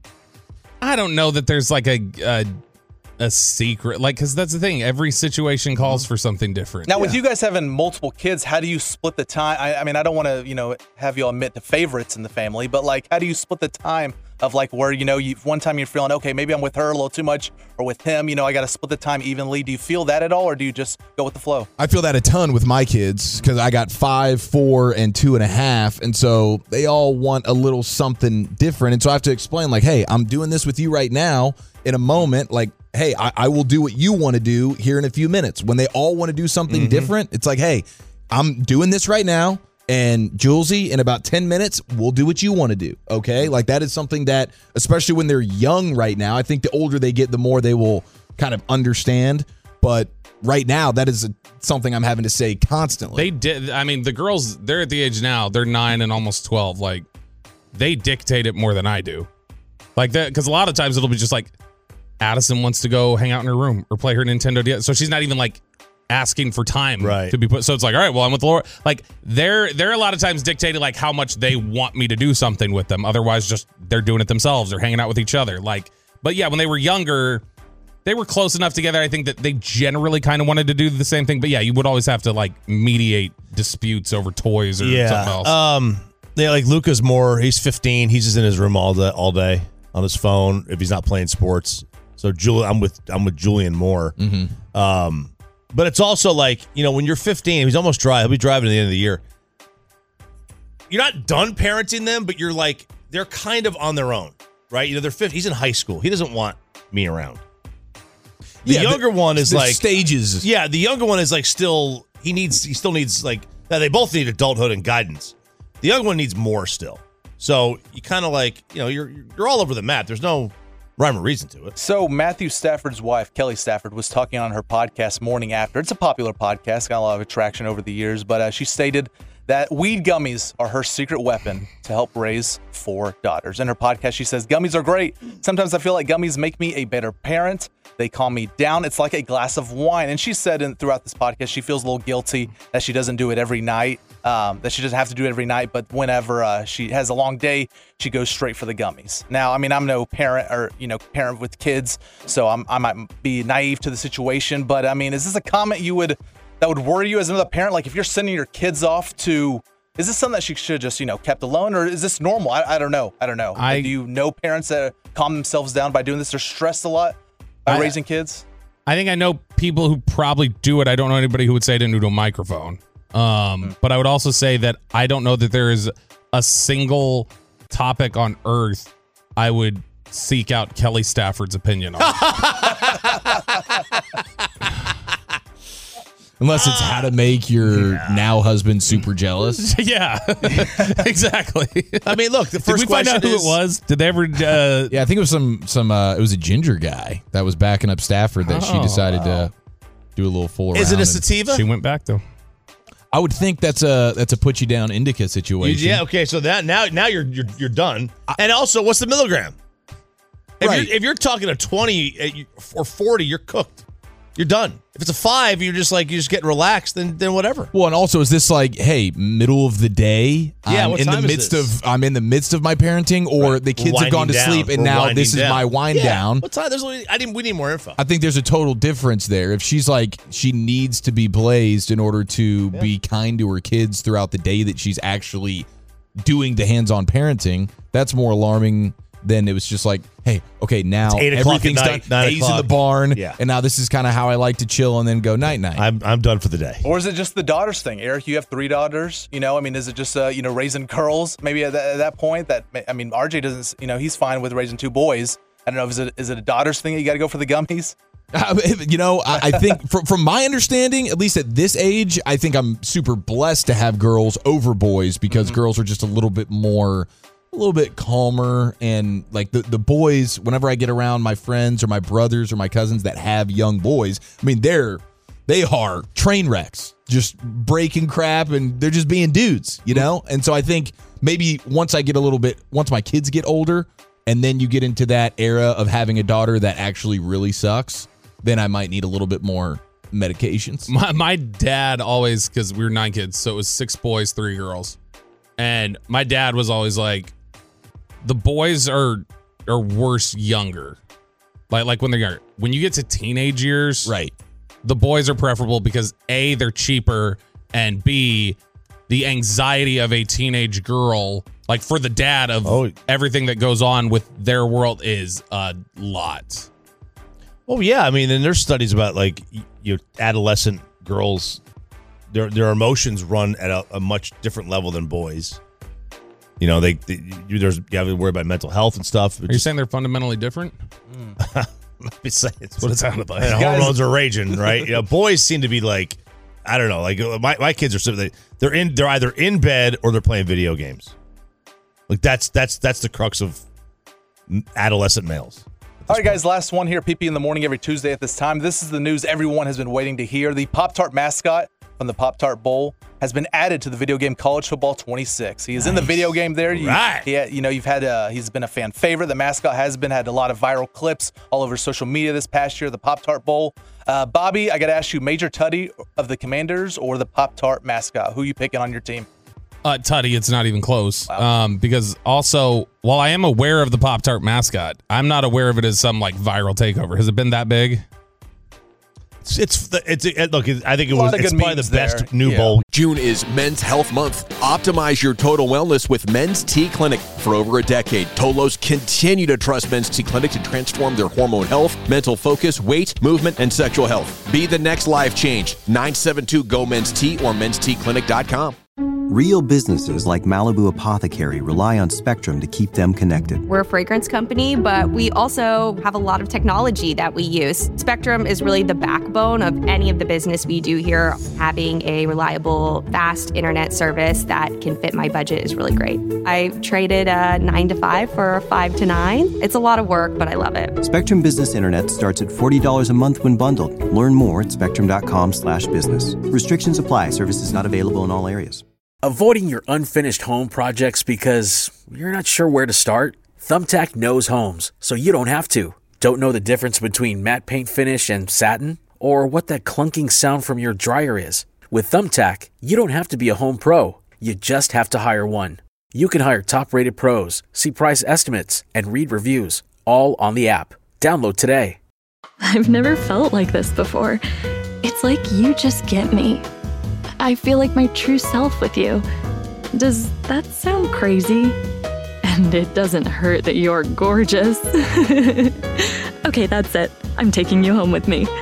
S10: I don't know that there's like a a, a secret, like, because that's the thing. Every situation calls for something different.
S11: Now, with you guys having multiple kids, how do you split the time? I, I mean, I don't want to, you know, have you all admit to favorites in the family, but like, how do you split the time of like where, you know, you one time you're feeling, okay, maybe I'm with her a little too much, or with him, you know, I got to split the time evenly. Do you feel that at all, or do you just go with the flow?
S16: I feel that a ton with my kids because I got five, four, and two and a half, and so they all want a little something different, and so I have to explain, like, hey, I'm doing this with you right now. In a moment, like, hey, I, I will do what you want to do here in a few minutes. When they all want to do something
S9: Mm-hmm.
S16: different, it's like, hey, I'm doing this right now. And Julesy, in about ten minutes, we'll do what you want to do. Okay. Like that is something that, especially when they're young right now, I think the older they get, the more they will kind of understand. But right now, that is a, something I'm having to say constantly.
S10: They did. I mean, the girls, they're at the age now, they're nine and almost twelve. Like, they dictate it more than I do. Like that, because a lot of times it'll be just like, Addison wants to go hang out in her room or play her Nintendo D S. So she's not even like asking for time
S9: Right.
S10: to be put. So it's like, all right, well, I'm with Laura. Like they're they're a lot of times dictated like how much they want me to do something with them. Otherwise, just they're doing it themselves or hanging out with each other. Like, but yeah, when they were younger, they were close enough together. I think that they generally kind of wanted to do the same thing. But yeah, you would always have to like mediate disputes over toys or
S9: Yeah.
S10: something else.
S9: Um. Yeah. Like Luca's more. He's fifteen. He's just in his room all day, all day on his phone if he's not playing sports. So Julie, I'm with I'm with Julian more.
S16: Mm-hmm.
S9: Um. But it's also like, you know, when you're fifteen, he's almost dry. He'll be driving at the end of the year. You're not done parenting them, but you're like, they're kind of on their own, right? You know, they're fifteen. He's in high school. He doesn't want me around. The
S16: Yeah,
S9: younger
S16: the-
S9: one is
S16: the
S9: like
S16: stages.
S9: Yeah, the younger one is like still. He needs. He still needs like. Now they both need adulthood and guidance. The younger one needs more still. So you kind of like, you know, you're you're all over the map. There's no rhyme or reason to it.
S11: So Matthew Stafford's wife, Kelly Stafford, was talking on her podcast Morning After. It's a popular podcast, got a lot of attraction over the years, but uh, she stated that weed gummies are her secret weapon to help raise four daughters. In her podcast, she says, gummies are great. Sometimes I feel like gummies make me a better parent. They calm me down. It's like a glass of wine. And she said in, throughout this podcast, she feels a little guilty that she doesn't do it every night, um, that she doesn't have to do it every night. But whenever uh, she has a long day, she goes straight for the gummies. Now, I mean, I'm no parent or, you know, parent with kids, so I'm, I might be naive to the situation. But I mean, is this a comment you would that would worry you as another parent? Like if you're sending your kids off to, is this something that she should just, you know, kept alone, or is this normal? I, I don't know. I don't know.
S10: I,
S11: like, do you know parents that calm themselves down by doing this? They're stressed a lot by
S10: I,
S11: raising kids?
S10: I think I know people who probably do it. I don't know anybody who would say it into a microphone. Um, mm. But I would also say that I don't know that there is a single topic on earth I would seek out Kelly Stafford's opinion on.
S16: Unless it's how to make your yeah. now husband super jealous.
S10: Yeah, exactly.
S9: I mean, look, the first
S10: Did we find
S9: question
S10: out who
S9: is,
S10: it was? Did they ever? Uh,
S16: yeah, I think it was some some. Uh, it was a ginger guy that was backing up Stafford that oh, she decided wow. to do a little full around.
S9: Is it a sativa?
S10: She went back though.
S16: I would think that's a that's a put you down indica situation.
S9: Yeah. Okay. So that now now you're you're you're done. And also, what's the milligram? If
S16: right.
S9: You're, if you're talking a twenty or forty, you're cooked. You're done. If it's a five, you're just like, you're just getting relaxed, then then whatever.
S16: Well, and also, is this like, hey, middle of the day?
S9: Yeah,
S16: I'm
S9: what
S16: in
S9: time
S16: the
S9: is
S16: midst
S9: this?
S16: of I'm in the midst of my parenting, or
S9: right.
S16: the kids
S9: Winding
S16: have gone to
S9: down.
S16: sleep, and
S9: We're
S16: now this
S9: down.
S16: is my wind
S9: yeah.
S16: down.
S9: What time? There's only, I didn't. We need more info.
S16: I think there's a total difference there. If she's like, she needs to be blazed in order to yeah. be kind to her kids throughout the day that she's actually doing the hands-on parenting, that's more alarming than it was just like, hey, okay, now everything's
S9: night,
S16: done. A's in the barn,
S9: yeah.
S16: and now this is kind of how I like to chill and then go night-night.
S9: I'm I'm done for the day.
S11: Or is it just the daughters thing? Eric, you have three daughters, you know? I mean, is it just, uh, you know, raising girls maybe at that, at that point? That I mean, R J doesn't, you know, he's fine with raising two boys. I don't know, is it is it a daughters thing that you got to go for the gummies?
S16: Uh, you know, I, I think from, from my understanding, at least at this age, I think I'm super blessed to have girls over boys because mm-hmm. girls are just a little bit more... a little bit calmer, and like the, the boys, whenever I get around my friends or my brothers or my cousins that have young boys, I mean, they're, they are train wrecks, just breaking crap, and they're just being dudes, you know? And so I think maybe once I get a little bit, once my kids get older, and then you get into that era of having a daughter that actually really sucks, then I might need a little bit more medications.
S10: My, my dad always, because we were nine kids, so it was six boys, three girls. And my dad was always like, the boys are are worse younger. Like like when they're younger. When you get to teenage years,
S16: right,
S10: the boys are preferable because A, they're cheaper, and B, the anxiety of a teenage girl, like for the dad of oh. everything that goes on with their world is a lot.
S9: Oh yeah, I mean, and there's studies about like you know, adolescent girls, their their emotions run at a, a much different level than boys. You know, they, they you, there's you have to worry about mental health and stuff.
S10: Are you saying they're fundamentally different?
S9: Mm. It's
S10: That's what it sounded like.
S9: And hormones are raging, right? You know, boys seem to be like, I don't know, like my, my kids are so they they're in they're either in bed or they're playing video games. Like that's that's that's the crux of adolescent males.
S11: All right, guys, last one here. P P in the morning every Tuesday at this time. This is the news everyone has been waiting to hear. The Pop-Tart mascot from the Pop-Tart Bowl has been added to the video game College Football twenty-six. He is nice. in the video game there. You,
S9: right.
S11: He, you know, you've had a, he's been a fan favorite. The mascot has been had a lot of viral clips all over social media this past year. The Pop-Tart Bowl. Uh, Bobby, I got to ask you, Major Tuddy of the Commanders or the Pop-Tart mascot? Who are you picking on your team?
S10: Uh, Tuddy, it's not even close.
S11: Wow.
S10: Um, because also, while I am aware of the Pop-Tart mascot, I'm not aware of it as some like viral takeover. Has it been that big?
S9: It's, it's, it's it, look, I think it was, it's probably the best there. new yeah. bowl.
S1: June is Men's Health Month. Optimize your total wellness with Men's T Clinic. For over a decade, Tolos continue to trust Men's T Clinic to transform their hormone health, mental focus, weight, movement, and sexual health. Be the next life change. nine seven two G O Men's T or mens t clinic dot com.
S2: Real businesses like Malibu Apothecary rely on Spectrum to keep them connected.
S3: We're a fragrance company, but we also have a lot of technology that we use. Spectrum is really the backbone of any of the business we do here. Having a reliable, fast internet service that can fit my budget is really great. I traded a nine to five for a five to nine. It's a lot of work, but I love it.
S2: Spectrum Business Internet starts at forty dollars a month when bundled. Learn more at spectrum.com slash business. Restrictions apply. Services not available in all areas.
S4: Avoiding your unfinished home projects because you're not sure where to start? Thumbtack knows homes, so you don't have to. Don't know the difference between matte paint finish and satin? Or what that clunking sound from your dryer is? With Thumbtack, you don't have to be a home pro. You just have to hire one. You can hire top-rated pros, see price estimates, and read reviews, all on the app. Download today.
S17: I've never felt like this before. It's like you just get me. I feel like my true self with you. Does that sound crazy? And it doesn't hurt that you're gorgeous. Okay, that's it. I'm taking you home with me.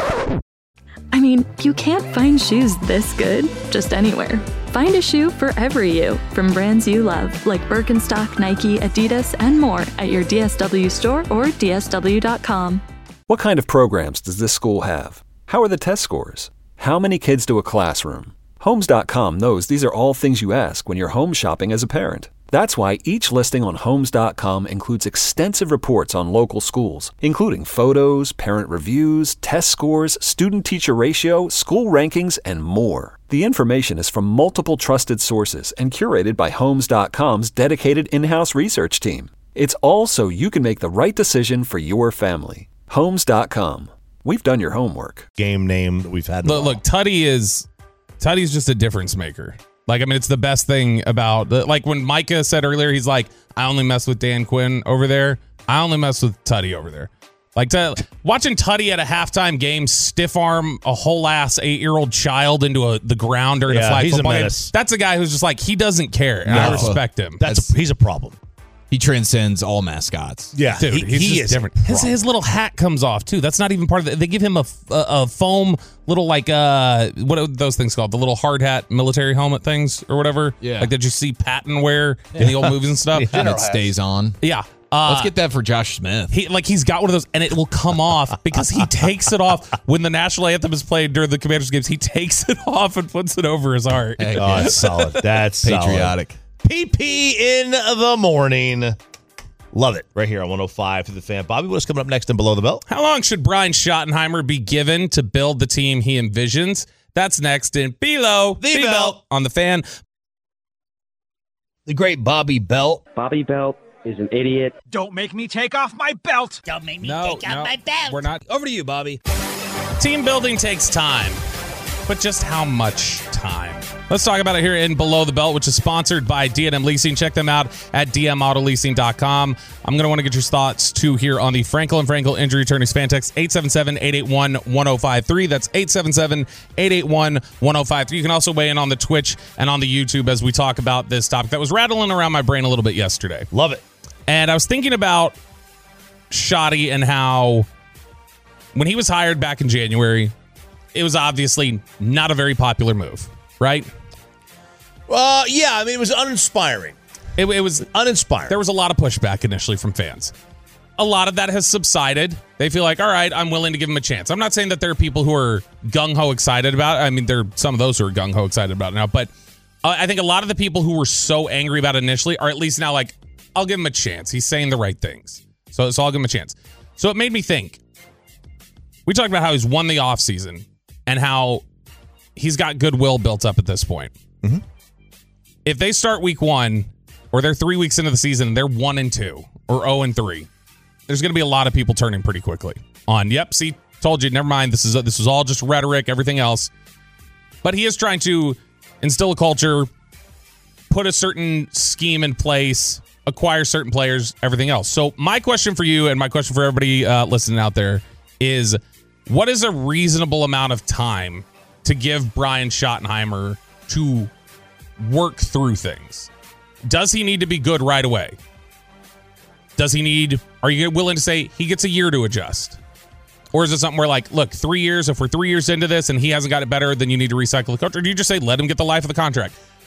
S17: I mean, you can't find shoes this good just anywhere. Find a shoe for every you from brands you love, like Birkenstock, Nike, Adidas, and more at your D S W store or D S W dot com.
S15: What kind of programs does this school have? How are the test scores? How many kids do a classroom? Homes dot com knows these are all things you ask when you're home shopping as a parent. That's why each listing on Homes dot com includes extensive reports on local schools, including photos, parent reviews, test scores, student-teacher ratio, school rankings, and more. The information is from multiple trusted sources and curated by Homes dot com's dedicated in-house research team. It's all so you can make the right decision for your family. Homes dot com. We've done your homework.
S9: Game name that we've had.
S10: Look, look, Tutty is Tutty's just a difference maker. Like, I mean, it's the best thing about, like when Micah said earlier, he's like, I only mess with Dan Quinn over there. I only mess with Tutty over there. Like, to, watching Tutty at a halftime game stiff arm a whole ass eight year old child into a, the ground during
S9: yeah,
S10: a flag
S9: he's
S10: football
S9: a
S10: game.
S9: menace.
S10: That's a guy who's just like, he doesn't care. And
S9: No.
S10: I respect him.
S9: That's, That's he's a problem.
S16: He transcends all mascots.
S9: Yeah,
S10: Dude,
S9: he,
S10: he's
S9: he
S10: just
S9: is
S10: different. His, his little hat comes off too. That's not even part of it. They give him a, a, a foam little like uh what are those things called? The little hard hat military helmet things or whatever.
S16: Yeah.
S10: Like that you see Patton wear in the old movies and stuff.
S16: And it stays on.
S10: Yeah. Uh,
S16: Let's get that for Josh Smith.
S10: He like he's got one of those, and it will come off because he takes it off when the national anthem is played during the Commanders games. He takes it off and puts it over his heart.
S9: Oh, that's solid. That's
S16: patriotic.
S9: Solid. P P in the morning. Love it. Right here on one oh five to the Fan. Bobby, what's coming up next in Below the Belt?
S10: How long should Brian Schottenheimer be given to build the team he envisions? That's next in Below the, the Belt. Belt on the Fan.
S9: The great Bobby Belt.
S18: Bobby Belt is an idiot.
S7: Don't make me take off my belt.
S19: Don't make me
S10: no,
S19: take off
S10: no,
S19: my belt.
S10: We're not.
S9: Over to you, Bobby.
S10: Team building takes time, but just how much time? Let's talk about it here in Below the Belt, which is sponsored by D and M Leasing. Check them out at d m auto leasing dot com. I'm going to want to get your thoughts, too, here on the Frankel and Frankel Injury Attorneys fan text, eight seven seven, eight eight one, one oh five three. That's eight seven seven, eight eight one, one oh five three. You can also weigh in on the Twitch and on the YouTube as we talk about this topic that was rattling around my brain a little bit yesterday.
S9: Love it.
S10: And I was thinking about Shotty and how when he was hired back in January, it was obviously not a very popular move, right?
S9: Uh, yeah, I mean, it was uninspiring.
S10: It, it was
S9: uninspiring.
S10: There was a lot of pushback initially from fans. A lot of that has subsided. They feel like, all right, I'm willing to give him a chance. I'm not saying that there are people who are gung-ho excited about it. I mean, there are some of those who are gung-ho excited about it now. But uh, I think a lot of the people who were so angry about it initially are at least now like, I'll give him a chance. He's saying the right things. So, so I'll give him a chance. So it made me think. We talked about how he's won the offseason and how he's got goodwill built up at this point.
S9: Mm-hmm.
S10: If they start week one, or they're three weeks into the season, and they're one and two, or oh and three, there's going to be a lot of people turning pretty quickly on, yep, see, told you, never mind, this is this was all just rhetoric, everything else. But he is trying to instill a culture, put a certain scheme in place, acquire certain players, everything else. So my question for you and my question for everybody uh, listening out there is, what is a reasonable amount of time to give Brian Schottenheimer to work through things? Does he need to be good right away? Does he need, are you willing to say he gets a year to adjust? Or is it something where like, look, three years, if we're three years into this and he hasn't got it better, then you need to recycle the coach? Or do you just say, let him get the life of the contract?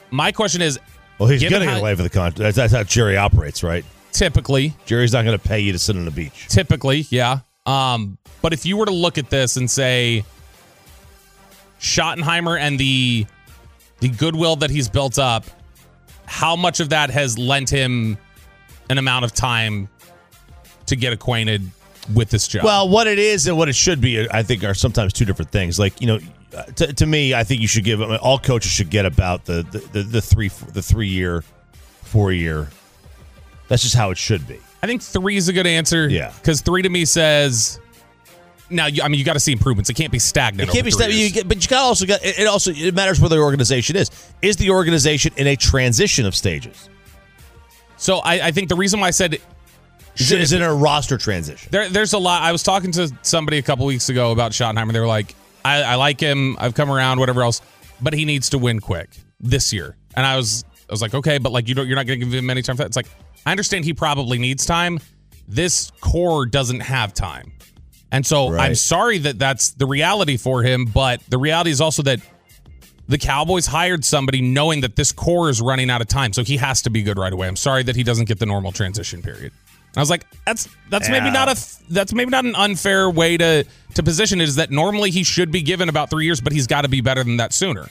S10: my question is,
S9: well, he's
S10: given
S9: going to
S10: how-
S9: get away for the contract. That's, that's how Jerry operates, right?
S10: Typically.
S9: Jerry's not going to pay you to sit on the beach.
S10: Typically, yeah. Um, but if you were to look at this and say Schottenheimer and the the goodwill that he's built up, how much of that has lent him an amount of time to get acquainted with this job?
S9: Well, what it is and what it should be, I think, are sometimes two different things. Like, you know, to, to me, I think you should give all coaches should get about the the, the, the three the three year, four year. That's just how it should be.
S10: I think three is a good answer.
S9: Yeah,
S10: because three to me says. Now, you, I mean, you got to see improvements. It can't be stagnant.
S9: It can't be stagnant, but you got also got. It also it matters where the organization is. Is the organization in a transition of stages?
S10: So I, I think the reason why I said
S9: is it, is it a roster transition?
S10: There, there's a lot. I was talking to somebody a couple weeks ago about Schottenheimer. They were like, I, I like him. I've come around, whatever else, but he needs to win quick this year. And I was, I was like, okay, but like you don't, you're not going to give him any time for that. It's like I understand he probably needs time. This core doesn't have time. And so
S9: Right.
S10: I'm sorry that that's the reality for him, but the reality is also that the Cowboys hired somebody knowing that this core is running out of time, so he has to be good right away. I'm sorry that he doesn't get the normal transition period. I was like, that's that's maybe
S9: Yeah.
S10: not a that's maybe not an unfair way to to position it. Is that normally he should be given about three years, but he's got to be better than that sooner.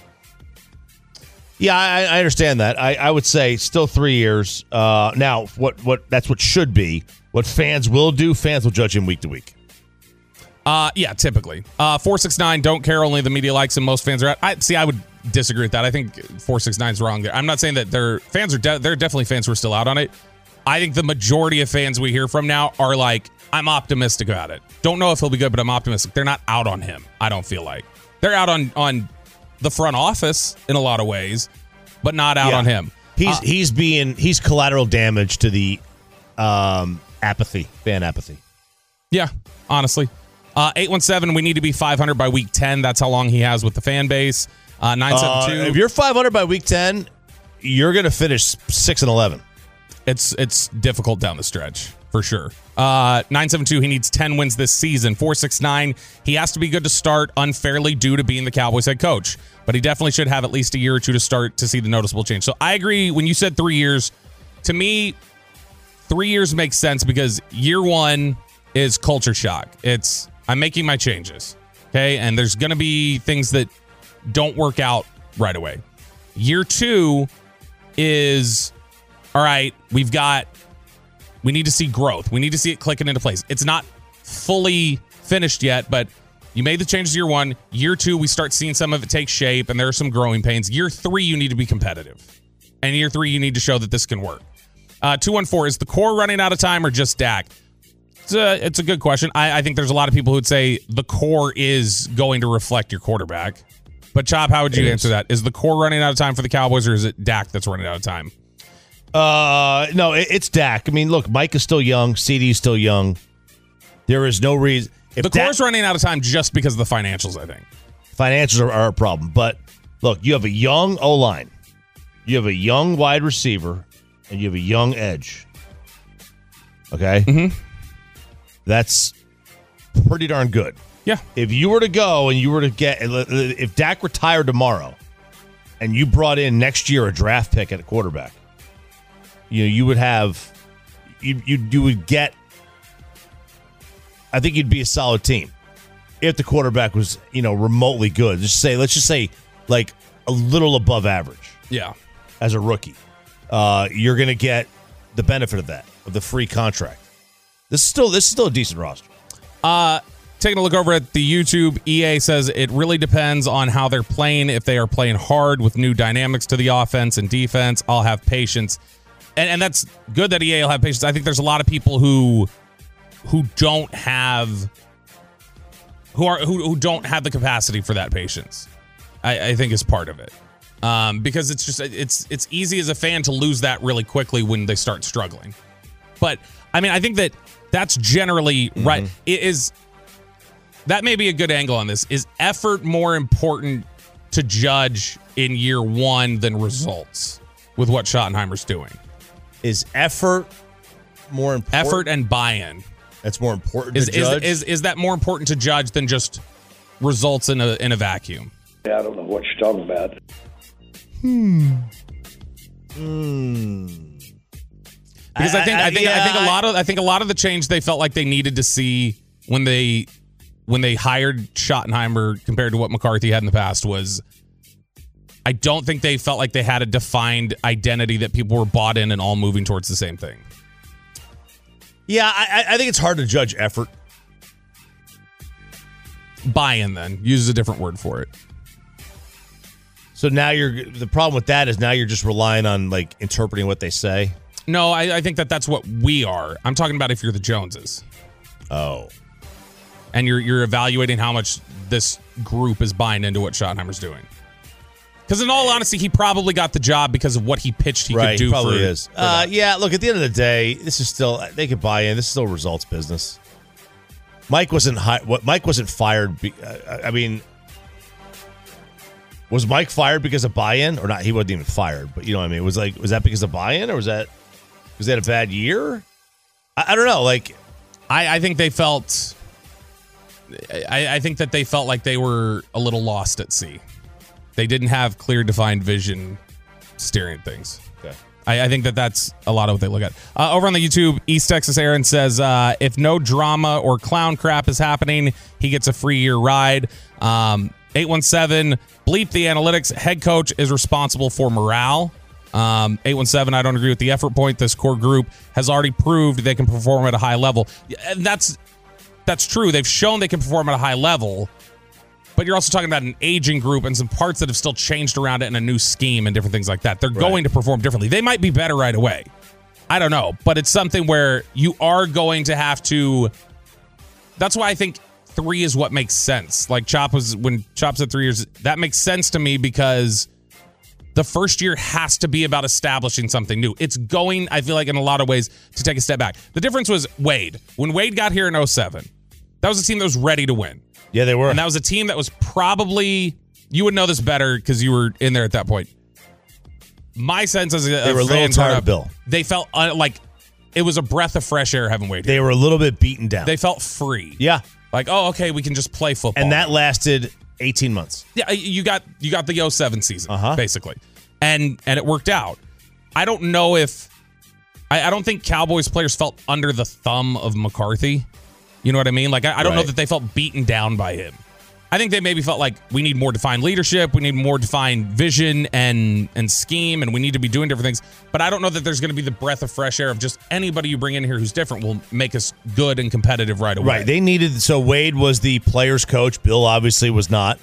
S9: Yeah, I, I understand that. I, I would say still three years. Uh, now, what what that's what should be. What fans will do, fans will judge him week to week.
S10: Uh, yeah, typically. Uh, four six nine, don't care, only the media likes him. Most fans are out. I see, I would disagree with that. I think four six nine is wrong there. I'm not saying that their fans are, de- they're definitely fans who are still out on it. I think the majority of fans we hear from now are like, I'm optimistic about it. Don't know if he'll be good, but I'm optimistic. They're not out on him, I don't feel like. They're out on, on the front office in a lot of ways, but not out
S9: Yeah.
S10: on him.
S9: He's
S10: Uh,
S9: he's being he's collateral damage to the um, apathy, fan apathy.
S10: Yeah, honestly. Uh, eight one seven, we need to be five hundred by week ten. That's how long he has with the fan base. Uh, nine seven two.
S9: Uh, if you're five hundred by week ten, you're going to finish six and eleven.
S10: It's it's difficult down the stretch, for sure. Uh, nine seven two, he needs ten wins this season. four six nine, he has to be good to start unfairly due to being the Cowboys head coach. But he definitely should have at least a year or two to start to see the noticeable change. So I agree when you said three years. To me, three years makes sense because year one is culture shock. It's I'm making my changes, okay? And there's going to be things that don't work out right away. Year two is, all right, we've got, we need to see growth. We need to see it clicking into place. It's not fully finished yet, but you made the changes year one. Year two, we start seeing some of it take shape, and there are some growing pains. Year three, you need to be competitive. And year three, you need to show that this can work. Uh, two one four, is the core running out of time or just Dak? It's a, it's a good question. I, I think there's a lot of people who would say the core is going to reflect your quarterback. But, Chop, how would you
S9: It
S10: answer
S9: is.
S10: that? Is the core running out of time for the Cowboys, or is it Dak that's running out of time?
S9: Uh, no, it, it's Dak. I mean, look, Mike is still young. C D is still young. There is no reason. If
S10: The
S9: Dak-
S10: core's running out of time just because of the financials, I think.
S9: Financials are, are a problem. But, look, you have a young O-line. You have a young wide receiver. And you have a young edge. Okay?
S10: Mm-hmm.
S9: That's pretty darn good.
S10: Yeah.
S9: If you were to go and you were to get, if Dak retired tomorrow and you brought in next year a draft pick at a quarterback, you know, you would have, you, you, you would get, I think you'd be a solid team if the quarterback was, you know, remotely good. Just say, let's just say like a little above average.
S10: Yeah.
S9: As a rookie. Uh, you're going to get the benefit of that, of the free contract. This is still this is still a decent roster.
S10: Uh, taking a look over at the YouTube, E A says it really depends on how they're playing. If they are playing hard with new dynamics to the offense and defense, I'll have patience. And, and that's good that E A will have patience. I think there's a lot of people who who don't have who are who, who don't have the capacity for that patience. I, I think is part of it. Um, because it's just it's it's easy as a fan to lose that really quickly when they start struggling. But I mean, I think that that's generally mm-hmm. right. It is that may be a good angle on this. Is effort more important to judge in year one than results with what Schottenheimer's doing?
S9: Is effort more important?
S10: Effort and buy-in.
S9: That's more important
S10: is,
S9: to judge?
S10: Is, is is that more important to judge than just results in a in a vacuum?
S19: I don't know what you're talking about.
S9: Hmm. Mm.
S10: Because I, I think I, I think
S9: yeah,
S10: I think a lot of I think a lot of the change they felt like they needed to see when they when they hired Schottenheimer compared to what McCarthy had in the past was I don't think they felt like they had a defined identity that people were bought in and all moving towards the same thing.
S9: Yeah, I, I think it's hard to judge effort.
S10: Buy-in, then use a different word for it.
S9: So now you're the problem with that is now you're just relying on like interpreting what they say.
S10: No, I, I think that that's what we are. I'm talking about if you're the Joneses.
S9: Oh.
S10: And you're you're evaluating how much this group is buying into what Schottenheimer's doing. Because in all honesty, he probably got the job because of what he pitched he
S9: right,
S10: could do.
S9: He probably
S10: for,
S9: is.
S10: For
S9: uh, yeah, look, at the end of the day, this is still they could buy in. This is still results business. Mike wasn't hi- what Mike wasn't fired. Be, uh, I mean, was Mike fired because of buy-in or not? He wasn't even fired, but you know what I mean. It was like was that because of buy-in or was that was that a bad year? I, I don't know. Like,
S10: I, I think they felt. I, I think that they felt like they were a little lost at sea. They didn't have clear, defined vision steering things.
S9: Okay.
S10: I, I think that that's a lot of what they look at. Uh, over on the YouTube, East Texas Aaron says, uh, if no drama or clown crap is happening, he gets a free year ride. Um, eight one seven, bleep the analytics. Head coach is responsible for morale. Um, eight one seven, I don't agree with the effort point. This core group has already proved they can perform at a high level. And that's that's true. They've shown they can perform at a high level. But you're also talking about an aging group and some parts that have still changed around it and a new scheme and different things like that. They're right. going to perform differently. They might be better right away. I don't know. But it's something where you are going to have to... That's why I think three is what makes sense. Like Chop was... When Chop said three years, that makes sense to me because the first year has to be about establishing something new. It's going, I feel like, in a lot of ways, to take a step back. The difference was Wade. When Wade got here in oh seven, that was a team that was ready to win.
S9: Yeah, they were.
S10: And that was a team that was probably, you would know this better because you were in there at that point. My sense as a,
S9: they were a
S10: fan
S9: little tired, Bill.
S10: They felt uh, like it was a breath of fresh air having Wade here.
S9: They were a little bit beaten down.
S10: They felt free.
S9: Yeah.
S10: Like, oh, okay, we can just play football.
S9: And that lasted eighteen months.
S10: Yeah, you got you got the oh seven season,
S9: uh-huh.
S10: basically. And and it worked out. I don't know if, I, I don't think Cowboys players felt under the thumb of McCarthy. You know what I mean? Like, I, I don't right. know that they felt beaten down by him. I think they maybe felt like we need more defined leadership, we need more defined vision and and scheme, and we need to be doing different things. But I don't know that there's going to be the breath of fresh air of just anybody you bring in here who's different will make us good and competitive right away.
S9: Right. They needed, so Wade was the player's coach. Bill obviously was not.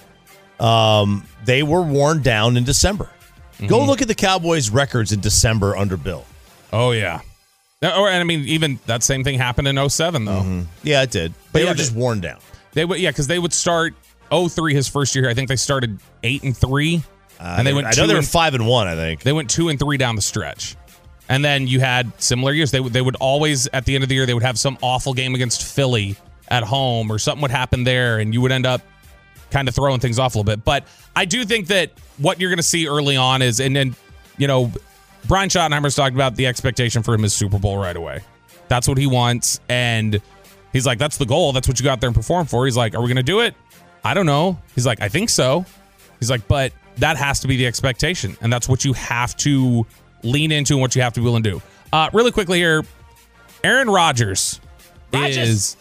S9: Um, they were worn down in December. Mm-hmm. Go look at the Cowboys' records in December under Bill.
S10: Oh, yeah. Or, and I mean, even that same thing happened in oh seven, though.
S9: Mm-hmm. Yeah, it did. But they yeah, were just
S10: they,
S9: worn down.
S10: They would, yeah, because they would start oh three his first year. I think they started eight and three,
S9: uh,
S10: and they
S9: they
S10: went.
S9: I
S10: two
S9: know they were
S10: and,
S9: five and one. I think
S10: they went two and three down the stretch, and then you had similar years. They would they would always at the end of the year they would have some awful game against Philly at home or something would happen there, and you would end up kind of throwing things off a little bit. But I do think that what you're going to see early on is, and then you know, Brian Schottenheimer's talked about the expectation for him is Super Bowl right away. That's what he wants. And he's like, that's the goal. That's what you got there and perform for. He's like, are we going to do it? I don't know. He's like, I think so. He's like, but that has to be the expectation. And that's what you have to lean into and what you have to be willing to do. Uh, really quickly here, Aaron Rodgers, Rodgers. is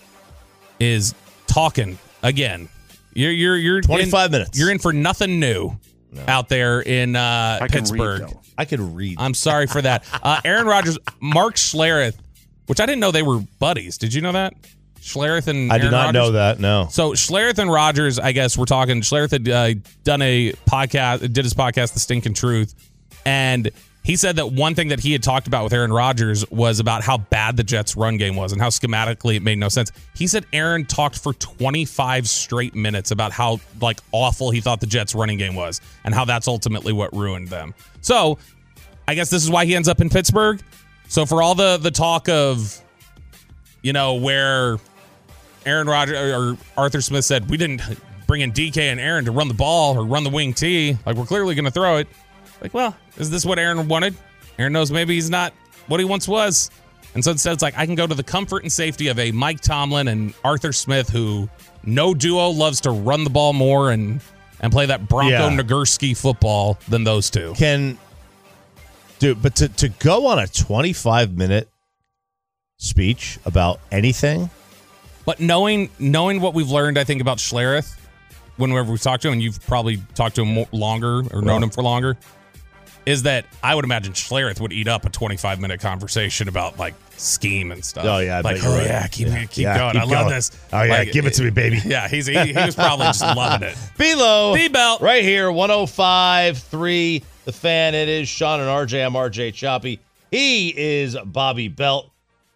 S10: is talking again. You're you're you're
S9: twenty-five
S10: in,
S9: minutes.
S10: You're in for nothing new no. out there in uh,
S9: I
S10: Pittsburgh.
S9: Can read, I could read.
S10: I'm sorry for that. Uh, Aaron Rodgers, Mark Schlereth, which I didn't know they were buddies. Did you know that? Schlereth and
S9: I
S10: Aaron
S9: did not
S10: Rodgers?
S9: know that. No.
S10: So Schlereth and Rodgers, I guess we're talking. Schlereth had uh, done a podcast, did his podcast, The Stinking Truth, and he said that one thing that he had talked about with Aaron Rodgers was about how bad the Jets' run game was and how schematically it made no sense. He said Aaron talked for twenty-five straight minutes about how like awful he thought the Jets' running game was and how that's ultimately what ruined them. So I guess this is why he ends up in Pittsburgh. So for all the the talk of, you know, where Aaron Rodgers or Arthur Smith said we didn't bring in D K and Aaron to run the ball or run the wing T, like we're clearly going to throw it. Like, well, is this what Aaron wanted? Aaron knows maybe he's not what he once was. And so instead, it's like, I can go to the comfort and safety of a Mike Tomlin and Arthur Smith, who no duo loves to run the ball more and, and play that Bronco
S9: Yeah.
S10: Nagurski football than those two.
S9: Can Dude, but to, to go on a twenty-five minute speech about anything.
S10: But knowing knowing what we've learned, I think, about Schlereth, whenever we've talked to him, and you've probably talked to him more, longer or known
S9: Right.
S10: him for longer, is that I would imagine Schlereth would eat up a twenty-five minute conversation about like scheme and stuff.
S9: Oh, yeah, I
S10: like
S9: bet you're
S10: oh
S9: right.
S10: yeah, keep
S9: Yeah.
S10: keep
S9: Yeah,
S10: going.
S9: keep
S10: I love
S9: going.
S10: this.
S9: Oh, yeah,
S10: Like,
S9: give it to me, baby.
S10: Yeah, he's he, he was probably just loving it.
S9: B-Lo.
S10: B-Belt.
S9: Right here, one oh five point three The Fan. It is Sean and R J. I'm R J Choppy. He is Bobby Belt.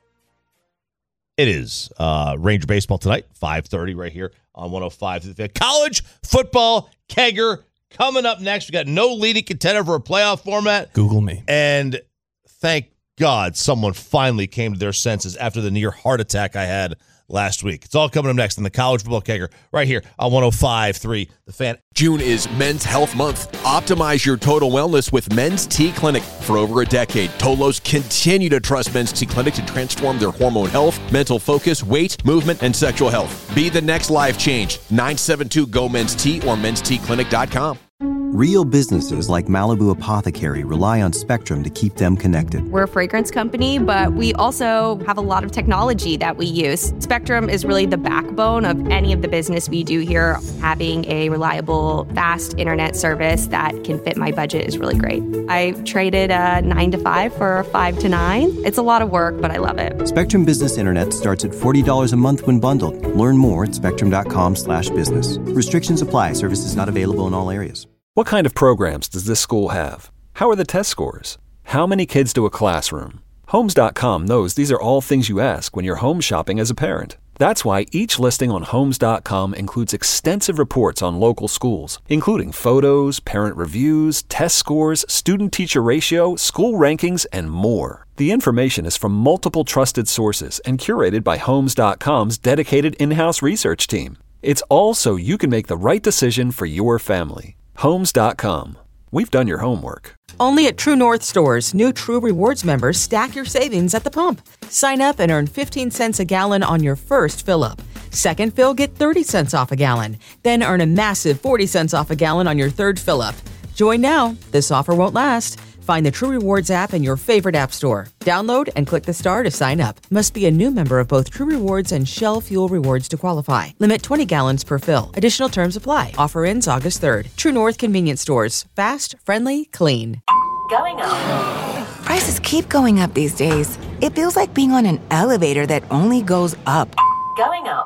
S9: It is uh, Ranger Baseball tonight, five thirty right here on one oh five The Fan. College football kegger coming up next. We got no leading contender for a playoff format.
S10: Google me.
S9: And thank God someone finally came to their senses after the near heart attack I had last week. It's all coming up next in the College Football Kegger right here on one oh five point three The Fan.
S1: June is Men's Health Month. Optimize your total wellness with Men's T Clinic. For over a decade, Tolos continue to trust Men's T Clinic to transform their hormone health, mental focus, weight, movement, and sexual health. Be the next life change. nine seven two G O Men's T or men's t clinic dot com.
S2: Real businesses like Malibu Apothecary rely on Spectrum to keep them connected.
S3: We're a fragrance company, but we also have a lot of technology that we use. Spectrum is really the backbone of any of the business we do here. Having a reliable, fast internet service that can fit my budget is really great. I traded a nine to five for a five to nine. It's a lot of work, but I love it.
S2: Spectrum Business Internet starts at forty dollars a month when bundled. Learn more at spectrum.com slash business. Restrictions apply. Services not available in all areas.
S15: What kind of programs does this school have? How are the test scores? How many kids do a classroom? Homes dot com knows these are all things you ask when you're home shopping as a parent. That's why each listing on Homes dot com includes extensive reports on local schools, including photos, parent reviews, test scores, student-teacher ratio, school rankings, and more. The information is from multiple trusted sources and curated by Homes dot com's dedicated in-house research team. It's all so you can make the right decision for your family. Homes dot com. We've done your homework.
S19: Only at True North stores, new True Rewards members stack your savings at the pump. Sign up and earn fifteen cents a gallon on your first fill-up. Second fill, get thirty cents off a gallon. Then earn a massive forty cents off a gallon on your third fill-up. Join now. This offer won't last. Find the True Rewards app in your favorite app store. Download and click the star to sign up. Must be a new member of both True Rewards and Shell Fuel Rewards to qualify. Limit twenty gallons per fill. Additional terms apply. Offer ends August third. True North Convenience Stores. Fast, friendly, clean.
S20: Going up. Prices keep going up these days. It feels like being on an elevator that only goes up. Going up.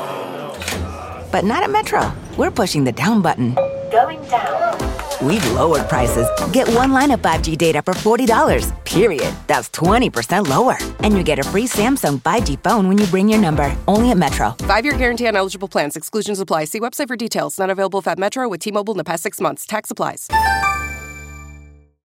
S20: But not at Metro. We're pushing the down button. Going down. We've lowered prices. Get one line of five G data for forty dollars, period. That's twenty percent lower. And you get a free Samsung five G phone when you bring your number. Only at Metro.
S21: Five-year guarantee on eligible plans. Exclusions apply. See website for details. Not available if at Metro with T-Mobile in the past six months. Tax applies.